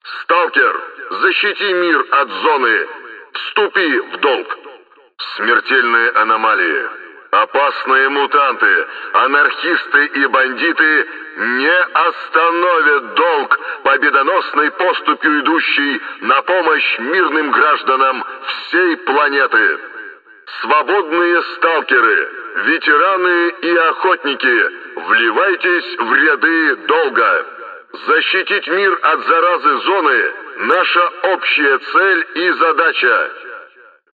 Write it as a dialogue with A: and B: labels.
A: Сталкер, защити мир от зоны. Вступи в долг. Смертельные аномалии, опасные мутанты, анархисты и бандиты не остановят долг, победоносной поступью идущий на помощь мирным гражданам всей планеты. Свободные сталкеры, ветераны и охотники, вливайтесь в ряды долга. Защитить мир от заразы зоны – наша общая цель и задача.